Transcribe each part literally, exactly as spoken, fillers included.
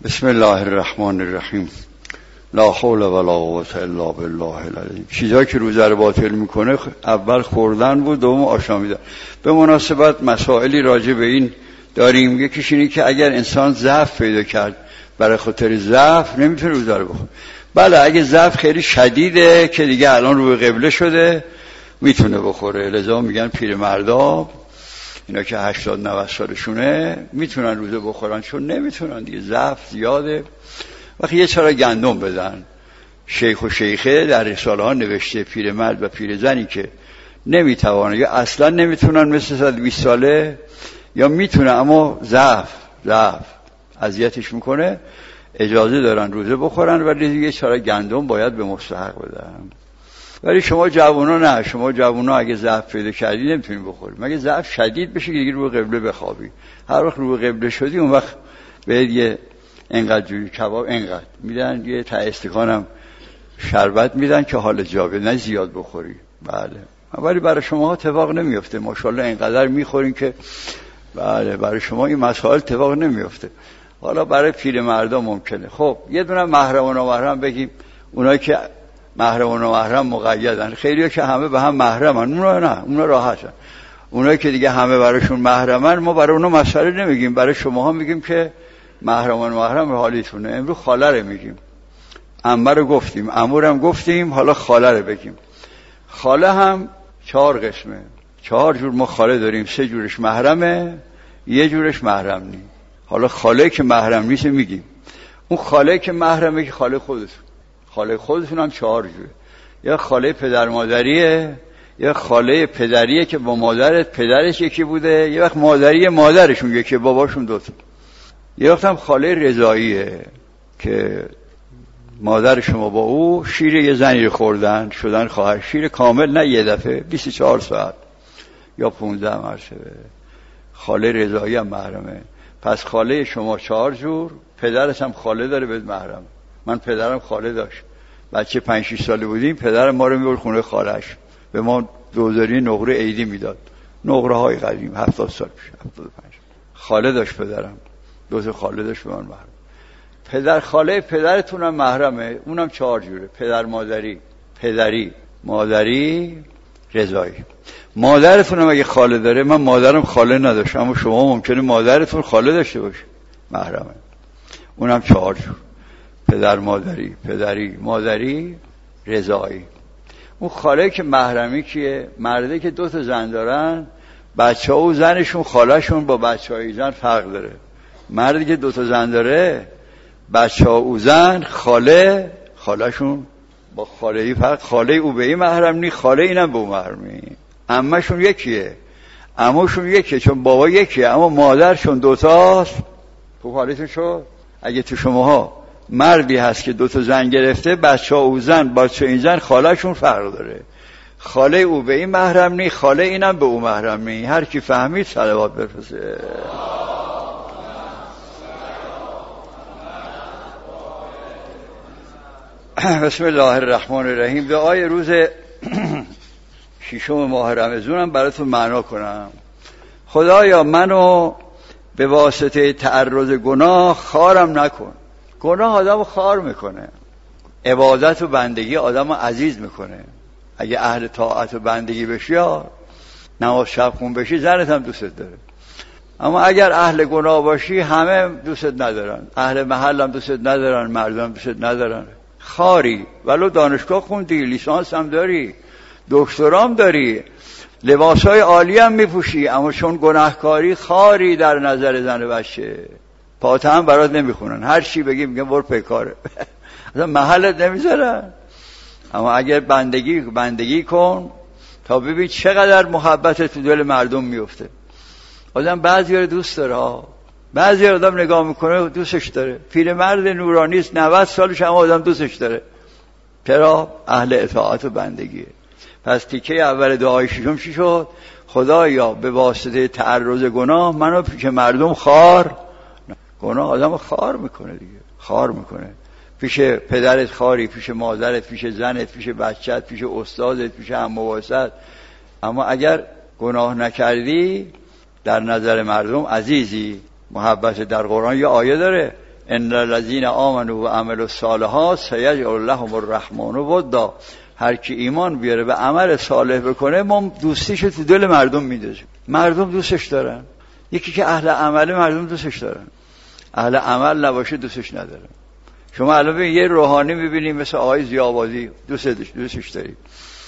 بسم الله الرحمن الرحیم. لا حول ولا قوة الا بالله العظیم. چیزایی که روزه رو باطل میکنه اول خوردن بود، دوم آشامیدن. به مناسبت مسائلی راجع به این داریم. یکیش اینه که اگر انسان ضعف پیدا کرد، برای خاطر ضعف نمیتونه روزه رو بخوره. بله اگه ضعف خیلی شدیده که دیگه الان رو به قبله شده میتونه بخوره. لذا میگن پیرمردا، اینا که هشتاد نود سالشونه میتونن روزه بخورن، چون نمیتونن دیگه، ضعف زیاده. وقتی یه چرا گندم بدن. شیخ و شیخه در رساله ها نوشته پیرمرد و پیرزنی که نمیتوانن یا اصلا نمیتونن مثل صد و بیست ساله، یا میتونه اما ضعف ضعف اذیتش میکنه، اجازه دارن روزه بخورن، ولی دیگه چرا گندم باید به مستحق بدن. ولی شما جوونا نه، شما جوونا اگه ضعف پیدا کردی نمیتونی بخوری، مگه ضعف شدید بشه که دیگه رو به قبله بخوابی. هر وقت رو به قبله شدی اون وقت بهت یه انقدر جوری کباب انقدر میدن، یه تا استکانم شربت میدن که حال جا نه زیاد بخوری. بله ولی برای شما اتفاق نمیفته، ماشاءالله اینقدر میخورین که بله برای شما این مسائل اتفاق نمیفته. حالا برای پیرمردا ممکنه. خب یه دونه محرم و نامحرم بگیم. اونایی که محرم و نامحرم مقیدن، خیلی‌ها که همه به هم محرمن، اونا نه، اونا راحتن. اونایی که دیگه همه براشون محرمن، ما برای اونا مسئله نمیگیم، برای شماها میگیم که محرم و نامحرم به حالیتونه. امروز خاله رو میگیم، عمه رو گفتیم، عمورم گفتیم، حالا خاله رو بگیم. خاله هم چهار قسمه، چهار جور ما خاله داریم. سه جورش محرمه، یه جورش محرم نی. حالا خاله که محرم نیست میگیم. اون خاله که محرمه که خاله خودتون. خاله خودتون هم چهار جوره. یا خاله پدر مادریه، یا خاله پدریه که با مادرت پدرش یکی بوده، یه وقت مادری مادرشون یکی، باباشون دوتا. یه وقت هم خاله رضاییه که مادر شما با او شیر یه زنی خوردن، شدن خواهر. شیر کامل نه یه دفعه، بیست و چهار ساعت یا پونزده مرتبه. خاله رضایی هم محرمه. پس خاله شما چهار جور، پدرش هم خاله داره به محرم. من پدرم خاله داشت، بچه پنج شش ساله بودیم، پدرم ما رو میبرد خونه خالش، به ما دوزاری نقره عیدی میداد، نقره های قدیم، هفتاد سال پیش، هفتاد و پنج. خاله داشت پدرم، دو تا خاله داشت به من محرم. پدر خاله پدرتون هم محرمه، اونم چهار جوره. پدر مادری، پدری، مادری، رضایی. مادرتون هم اگه خاله داره، من مادرم خاله نداشت، اما شما ممکنه مادرتون خاله داشته باشه، محرمه. اونم چهار جور. پدر مادری، پدری، مادری، رضایی. اون خاله که محرمی کیه؟ مرده که دو تا زن دارن، بچه ها و زنشون، خالهشون با بچه های زن فرق داره. مردی که دو تا زن داره، بچه ها و زن، خاله، خالهشون با خاله ای فرق. خاله او به این محرم نی، خاله اینم به اون محرمی. عمهشون یکیه، عموشون یکیه، چون بابا یکیه، اما مادرشون دوتاست. تو حالتون شد. اگه تو شماها مردی هست که دو تا زن گرفته، بچه ها او زن، بچه این زن، خالهشون فرق داره. خاله او به این محرم نی، خاله اینم به اون محرم نی. هر کی فهمید صلوات بفرسته. بسم الله الرحمن الرحیم. دعای روز ششم ماه رمضانم براتون معنا کنم. خدایا منو به واسطه تعرض گناه خارم نکن. گناه آدم خار میکنه، عبادت و بندگی آدم عزیز میکنه. اگه اهل طاعت و بندگی بشی، یا نماز شب خون بشی، زنت هم دوست داره. اما اگر اهل گناه باشی، همه دوست ندارن، اهل محل هم دوست ندارن، مردم دوست ندارن. خاری، ولو دانشگاه خوندی، لیسانس هم داری، دکترام داری، لباسای عالی هم میپوشی، اما چون گناهکاری خاری در نظر زن و بچه. پاته هم برات نمیخونن، هر چی بگی میگن برو پیکاره. اصلا محلت نمیذارن. اما اگر بندگی بندگی کن تا ببین چقدر محبت تو دل مردم میفته. آدم بعضی رو دوست داره، بعضی آدم نگاه میکنه دوستش داره. پیرمرد نورانی است، نود سالش، اما آدم دوستش داره. چرا؟ اهل اطاعت و بندگیه. پس تیکه اول دعای ششم چی شد؟ خدایا به واسطه تعرض گناه منو پیش مردم خار. گناه آدم خار میکنه دیگه، خار میکنه. پیش پدرت خاری، پیش مادرت، پیش زنت، پیش بچت، پیش استادت، پیش هم واسط. اما اگر گناه نکردی، در نظر مردم عزیزی. محبت در قرآن یه آیه داره، ان الذين آمنوا و عملوا الصالحات سیجعل لهم الرحمن ودا. هر کی ایمان بیاره و عمل صالح بکنه ما دوستیشو تو دل مردم میندازیم. مردم دوستش دارن. یکی که اهل عمله مردم دوستش دارن، اهل عمل نباشه دوستش ندارن. شما الان یه روحانی میبینید مثل آقای ضیاءآبادی دوستش دوستش دارید،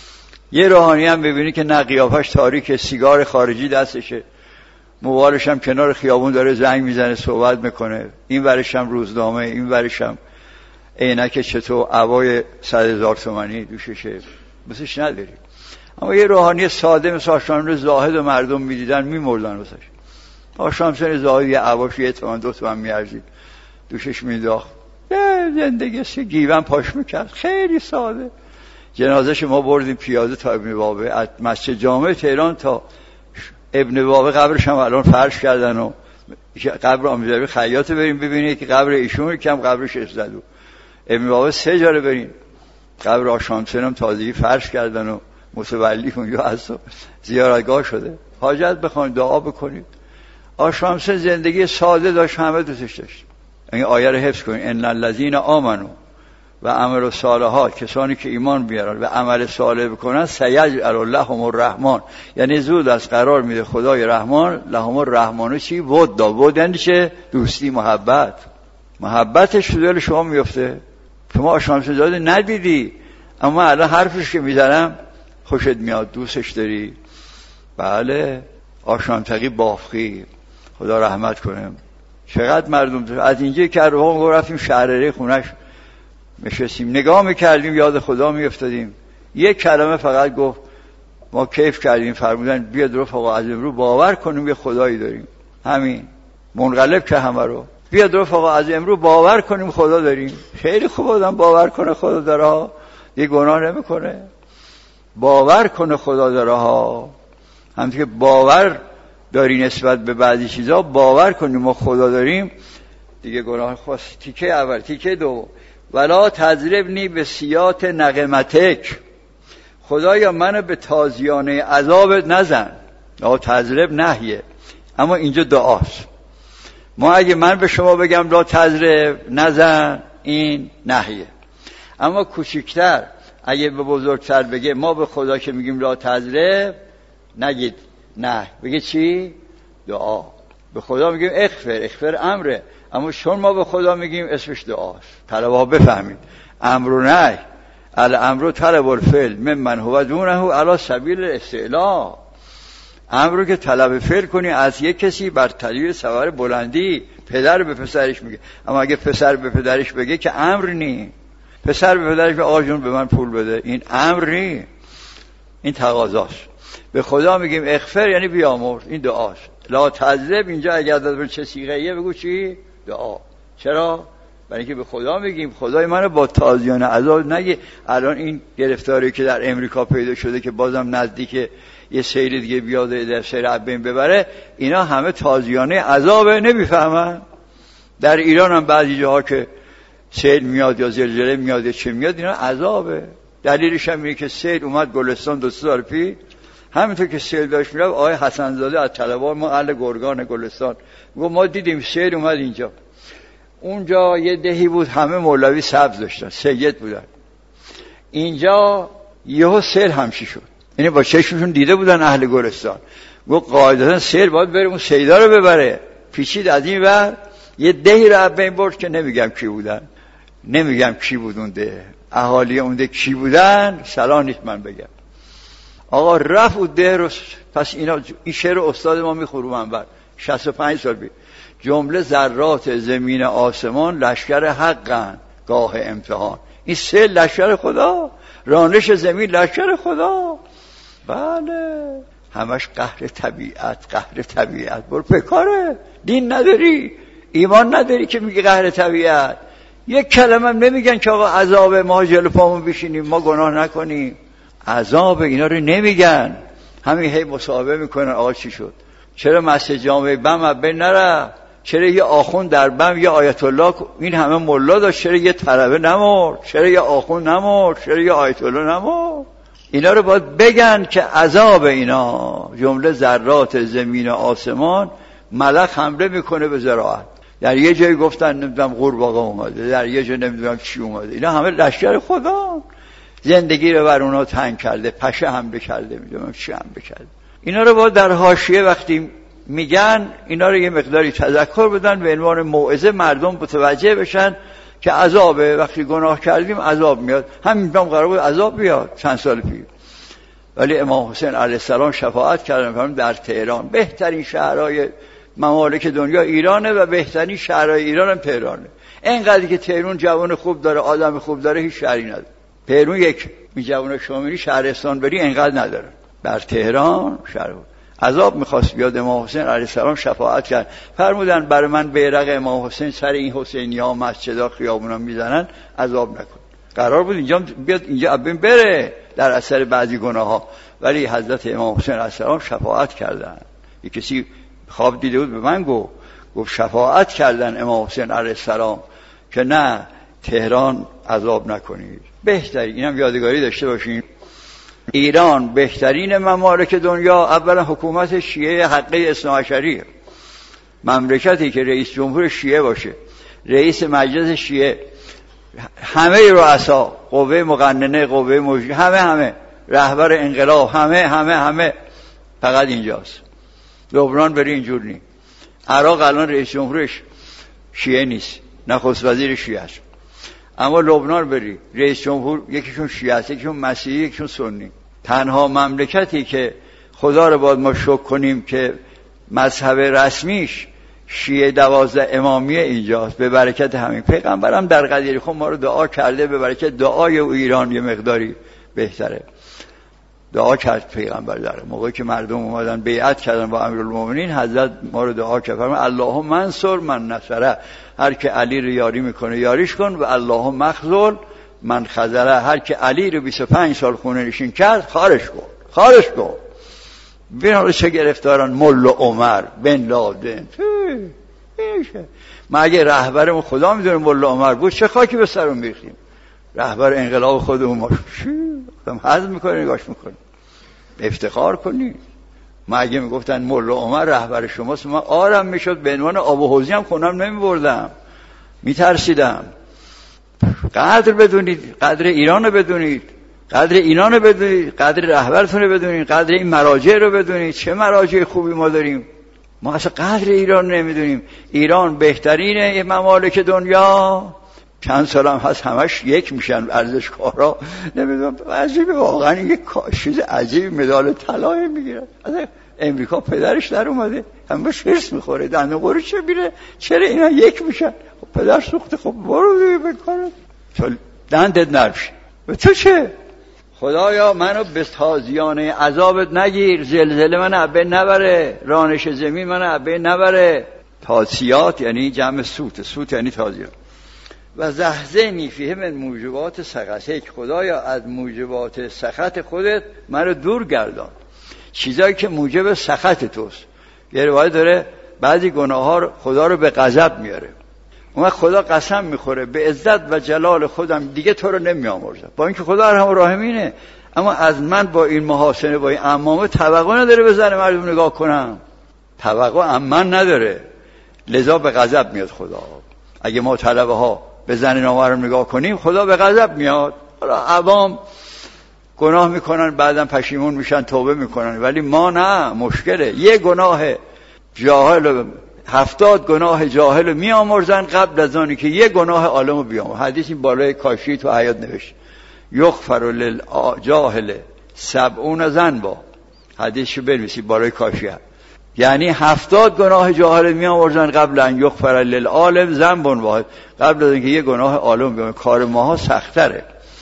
یه روحانی هم ببینی که نه قیافش تاریکه، سیگار خارجی دستشه، موبایلش هم کنار خیابون داره زنگ میزنه صحبت میکنه، این ورش هم روزنامه، این ورش هم عینک چطور عبای صد هزار تومانی دوششه، بسش نداری. اما یه روحانی ساده مثل آشامسن زاهد و مردم میدیدن میمردن واسش. آشامسن زاهد یه عباش یه تومن دو تومن میارزید دوشش میداخت، زندگی سی گیوان پاش میکرد، خیلی ساده. جنازش ما بردیم پیاده تا ابن بابه، از مسجد جامع تهران تا ابن بابه. قبرش هم الان فرش کردن و قبر آمیزاوی خیاطه بریم ببینید که قبر ایشون کم قبرش ازدادو. ابن بابه سه جاره بریم، قبر آشامسن هم تازگی فرش کردن و متولی اونجا هست و زیارتگاه شده. حاجت بخواید دعا بکنید. آشامسن زندگی ساده داشت، همه دوستش داشت. این آیه رو حفظ کنید، ان الذین آمنوا و عملوا الصالحات، کسانی که ایمان بیارن و عمل صالح بکنن سیجعل لهم الرحمن، یعنی زود از قرار میده خدای رحمان لهم الرحمن چی؟ ودا. ودا یعنی چه؟ دوستی، محبت. محبتش تو دل شما میفته. شما آشامسن زاده ندیدی اما الان حرفش که میزنم خوشت میاد، دوستش داری. بله آشام تقی بافقی، خدا رحمت کنه. چقدر مردم تو از اینجا که رو رفتیم شهرره خونش نشستیم نگاه میکردیم، یاد خدا میافتادیم. یک کلمه فقط گفت، ما کیف کردیم، فرمودن بیاد رو فقط از امروز باور کنیم یه خدایی داریم. همین منقلب که همه رو بیاد رو فقط از امروز باور کنیم خدا داریم. خیلی خوب آدم باور کنه خدا داره ها، یه گناه نمیکنه. باور کنه خدا داره ها، همونطور که باور داری نسبت به بعضی چیزا باور کنیم ما خدا داریم دیگه گناه خواست. تیکه اول. تیکه دو، ولا تضربنی به سیات نقمتک، خدایا منو به تازیانه عذابت نزن. لا تضرب نهیه، اما اینجا دعاست. ما اگه من به شما بگم لا تضرب نزن، این نهیه. اما کوچکتر اگه به بزرگتر بگه، ما به خدا که میگیم لا تضرب نگید نه، بگه چی؟ دعا. به خدا میگیم اغفر، اغفر امره، اما چون ما به خدا میگیم اسمش دعاست. طلبها بفهمید امر و نهی، الامر طلب الفعل ممن هو دونه علی سبیل الاستعلا. امر رو که طلب فعل کنی از یک کسی بر طریق سوار بلندی، پدر به پسرش میگه. اما اگه پسر به پدرش بگه که امر نی، پسر به پدرش به آقا جون به من پول بده، این امر نی، این تقاضاست. به خدا میگیم اغفر یعنی بیامرز، این دعاست. لا تضرب اینجا اگر در چه صیغه‌ایه بگو چی؟ دعا. چرا؟ برای اینکه به خدا میگیم خدای منو با تازیانه عذاب نگی. الان این گرفتاری که در امریکا پیدا شده که بازم نزدیک یه سیل دیگه بیاد در سیر عبین ببره، اینا همه تازیانه عذابه، نمیفهمن. در ایران هم بعضی جاها که سیل میاد یا زلزله میاد یا چه میاد، اینا عذابه. دلیلش هم اینه که سیل اومد گلستان دو سال پیش، همینطور که سیل داشت میرفت، آقای حسنزاده از طلبه ما اهل گرگان گلستان گفت ما دیدیم سیل اومد اینجا. اونجا یه دهی بود همه مولوی سبز داشتن، سید بودن. اینجا یهو سیل همشی شد، یعنی با چشمشون دیده بودن اهل گلستان. گفت قاعدتا سیل باید بره اون سیدا رو ببره. پیچید از این ور یه دهی رو بین برد که نمیگم کی بودن، نمیگم کی بود اون ده، اهالی اون ده کی بودن سلام نیست من بگم. آقا رفت اون ده رو. پس اینا این شعر استاد ما میخوره منبر شصت و پنج سال بی جمله ذرات زمین آسمان لشکر حقن گاه امتحان. این سه لشکر خدا، رانش زمین لشکر خدا. بله همش قهر طبیعت، قهر طبیعت. برو پکاره، دین نداری، ایمان نداری که میگی قهر طبیعت. یک کلمه هم نمیگن که آقا عذاب ما جلو پامون بشینیم ما گناه نکنیم. عذاب اینا رو نمیگن، همین هی مصاحبه میکنن. آقا چی شد؟ چرا مسجد جامع بم بین نره؟ چرا یه آخوند در بم یه آیت الله این همه ملا داشت، چرا یه طلبه نمرد؟ چرا یه آخوند نمرد؟ چرا یه آیت الله نمرد؟ اینا رو باید بگن که عذاب اینا جمله ذرات زمین و آسمان، ملک حمله میکنه به زراعت. در یه جایی گفتن نمیدونم قورباغه اومده، در یه جایی نمیدونم چی اومده. اینا همه لشکر خدا، زندگی رو بر اونا تنگ کرده، پشه حمله کرده، میدونم چی حمله کرده. اینا رو با در حاشیه وقتی میگن اینا رو یه مقداری تذکر بدن به عنوان موعظه، مردم متوجه بشن که عذابه، وقتی گناه کردیم عذاب میاد. همین هم قرار بود عذاب بیاد چند سال پیش، ولی امام حسین علیه السلام شفاعت کردن در تهران. بهترین شهرهای ممالک دنیا ایرانه و بهترین شهرهای ایران هم تهرانه. اینقدر که تهران جوان خوب داره، آدم خوب داره، هیچ شهری نداره. تهران یک می جوان شما شهرستان بری اینقدر نداره. در تهران شهر عذاب میخواست بیاد، امام حسین علیه السلام شفاعت کرد، فرمودن برای من بیرق امام حسین سر این حسینی‌ها مسجدها خیابونا میزنن، عذاب نکن. قرار بود اینجا بیاد، اینجا ببین بره در اثر بعضی گناه‌ها، ولی حضرت امام حسین علیه السلام شفاعت کردن. یک کسی خواب دیده بود به من گفت گفت شفاعت کردن امام حسین علیه السلام که نه تهران عذاب نکنید. بهترین اینم یادگاری داشته باشین، ایران بهترین ممالک دنیا اولا حکومت شیعه حقه اثناعشریه. مملکتی که رئیس جمهور شیعه باشه، رئیس مجلس شیعه، همه رؤسا، قوه مقننه، قوه مجریه، همه همه رهبر انقلاب، همه همه همه فقط اینجاست. لبنان بری اینجور نیست. عراق الان رئیس جمهورش شیعه نیست، نخست وزیر شیعه است. اما لبنان بری رئیس جمهور یکیشون شیعه است، یکیشون مسیحی، یکیشون سنی. تنها مملکتی که خدا رو باید ما شکر کنیم که مذهب رسمیش شیعه دوازده امامیه اینجاست، به برکت همین. پیغمبرم در قدیر خود ما رو دعا کرده، به برکت دعای او ایران یه مقداری بهتره. دعا کرد پیغمبر در موقعی که مردم اومدن بیعت کردن با امیرالمومنین، حضرت ما رو دعا کرد، فرمود اللهم منصر من نصره، هر که علی رو یاری میکنه یاریش کن، و اللهم مخذل من خذله، هر که علی رو بیست و پنج سال خونه نشین کرد خارش کن، خارش کن. ببین چه گرفتاران ملا عمر بن لادن. ما اگه رهبرمون خدا میدونه ملا عمر بود چه خاکی به سرمون میریختیم. رهبر انقلاب خودمون ما هم حزم میکنه، نگاش میکنه، افتخار کنی. ما اگه میگفتن ملا عمر رهبر شماست، من آرم میشد، به عنوان آب و حوضی هم خونم نمیبردم، میترسیدم. قدر بدونید، قدر ایران رو بدونید، قدر ایران رو بدونید، قدر رهبرتون رو بدونید، قدر این مراجع رو بدونید. چه مراجع خوبی ما داریم. ما اصلا قدر ایران نمیدونیم. ایران بهترین ممالک دنیا، چند سال هم هست همش یک میشن ورزشکارا، نمیدونم عجیبه واقعا، یک چیز عجیب، مدال طلا میگیرن. امریکا پدرش در اومده همش حرص میخوره، دندون قوری چه میره، چرا اینا یک میشن؟ خب پدر سوخته، خب برو دیگه بکن تو دندت نرشه. و تو چه؟ خدایا منو به تازیانه عذابت نگیر، زلزله من عبه نبره، رانش زمین من عبه نبره. تازیات یعنی جمع سوت، سوت یعنی تازیات. و زهزنی فیه من موجبات سخطک، خدایا از موجبات سخط خودت منو دور گردان، چیزایی که موجب سخط توست. یه روایت داره بعضی گناه ها خدا رو به غضب میاره، اون خدا قسم میخوره به عزت و جلال خودم دیگه تو رو نمیامرزم، با اینکه خدا ارحم الراحمینه، اما از من با این محاسنه، با این عمامه توقع نداره بزنه مردم نگاه کنم، توقع امن نداره، لذا به غضب میاد خدا. اگه ما طلبه ها به زن نامه رو نگاه کنیم خدا به غضب میاد. حالا عوام گناه میکنن بعدم پشیمون میشن توبه میکنن، ولی ما نه، مشکله. یه گناه جاهل هفتاد گناه جاهل میامرزن قبل از آنی که یه گناه عالمو بیامرزن. حدیث این بالای کاشی تو حیات نوشت یغفر للجاهل سبعون ذنبا، حدیثشو بنویسید بالای کاشی هست. یعنی هفتاد گناه جاهل میامرزن قبل ان یغفر للعالم ذنب واحد، قبل از اینکه یه گناه عالم بیامرزن. کار ماها سخت‌تره،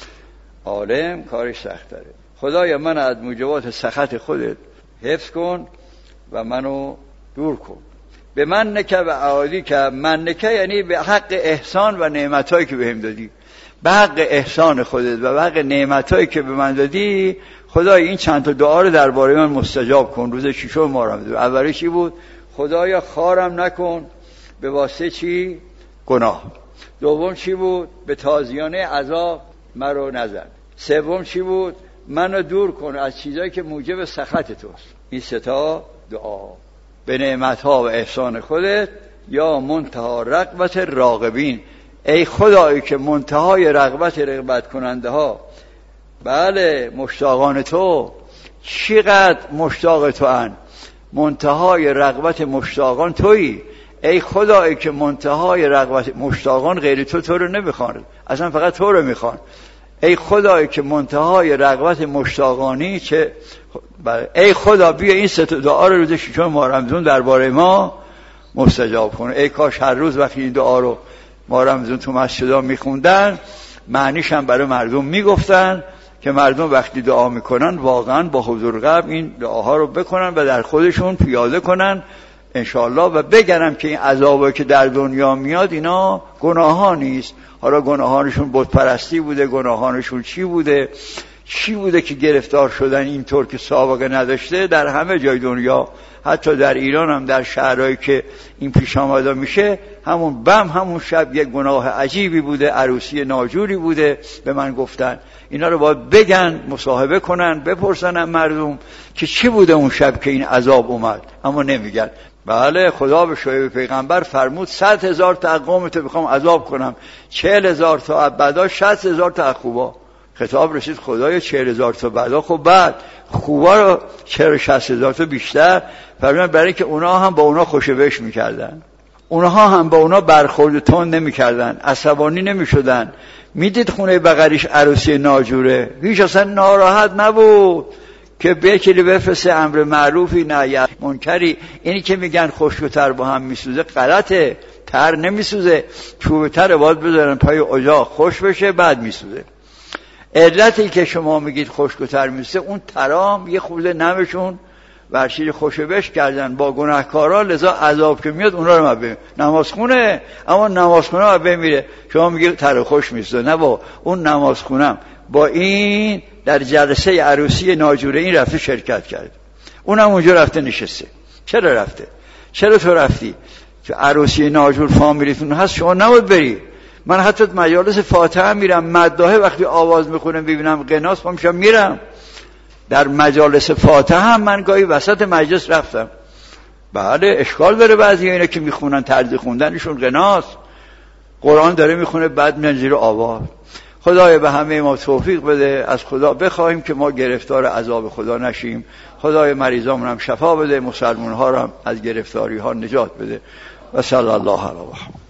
عالم کارش سخت‌تره. خدایا من از موجبات سخط خودت حفظ کن و منو دور کن. به من نکه و اعادی که من نکه یعنی به حق احسان و نعمتایی که بهم دادی، به حق احسان خودت و به حق نعمتایی که به من دادی. خدای این چند تا دعا رو درباره من مستجاب کن. روز ششم ما رو اولیش چی بود؟ خدایا خارم نکن به واسطه چی؟ گناه. دوم چی بود؟ به تازیانه عذاب مرو نزن. سوم چی بود؟ منو دور کن از چیزایی که موجب سخط توست. این سه تا دعا به نعمت‌ها و احسان خودت یا منتها رغبت راغبین، ای خدایی که منتهای رغبت رغبت کننده ها، بله مشتاقان تو، چقدر مشتاق تو ان، منتهای رغبت مشتاقان تویی. ای خدایی که منتهای رغبت مشتاقان غیر تو تو رو نمیخوان، اصلا فقط تو رو میخوان. ای خدایی که منتهای رغبت مشتاقانی چه بله. ای خدا بیا این سه تا دعا رو روز ششم ماه رمضان درباره ما مستجاب کن. ای کاش هر روز وقتی این دعا رو ماه رمضان تو مسجدها میخوندن، معنیش هم برای مردم میگفتن که مردم وقتی دعا میکنن واقعا با حضور قلب این دعاها رو بکنن و در خودشون پیاده کنن انشاءالله، و بگرم که این عذابی که در دنیا میاد اینا گناه ها نیست. حالا گناهانشون بت پرستی بوده، گناهانشون چی بوده چی بوده که گرفتار شدن اینطور که سابقه نداشته در همه جای دنیا، حتی در ایران هم در شهرهایی که این پیش آمده میشه، همون بم همون شب یک گناه عجیبی بوده، عروسی ناجوری بوده به من گفتن. اینا رو باید بگن، مصاحبه کنن، بپرسن مردم که چی بوده اون شب که این عذاب اومد، اما نمیگن. بله خدا به شعیب پیغمبر فرمود صد هزار تا قومتو بخوام عذاب کنم، چهل هزار تا بعدا شصت هزار تا خوبا. خطاب رسید خدایا چهل هزار تا بعدا، خب بعد خوبا رو چرا شصت هزار تا بیشتر؟ فرمود برای که اونا هم با اونا خوشبش میکردن، اونها هم با اونا برخورد تند نمیکردن، عصبانی نمیشدن. میدید خونه بغلیش عروسی ناجوره، هیچ اصلا ناراحت نبود که بکلی بفرسه امر معروفی نهی از منکری. اینی که میگن خشک‌تر با هم میسوزه غلطه، تر نمیسوزه، چوب تر باید بذارن پای اجاق خوش بشه بعد میسوزه. علتی که شما میگید خشک‌تر میسوزه اون ترام یه خورده نمشون ورشیر خوشبش کردن با گناهکارا، لذا عذاب که میاد اونا رو مبه نمازخونه، اما نمازخونه مبه میره. شما میگید تر خوش میسوزه، نه با اون نمازخونم با این در جلسه عروسی ناجوره این رفته شرکت کرد، اونم اونجا رفته نشسته. چرا رفته؟ چرا تو رفتی؟ که عروسی ناجور فامیلیتون هست شما نباید بری. من حتی مجالس فاتحه میرم، مداحه وقتی آواز میخونم ببینم قناس پا میشم میرم. در مجالس فاتحه هم من گاهی وسط مجلس رفتم. بله اشکال داره بعضی اینا که میخونن طرز خوندنشون قناس، قرآن داره میخونه بعد میان زیر آواز. خدای به همه ما توفیق بده، از خدا بخواهیم که ما گرفتار عذاب خدا نشیم. خدای مریضامون هم شفا بده، مسلمان ها هم از گرفتاری ها نجات بده. و صلی الله علیه و سلم.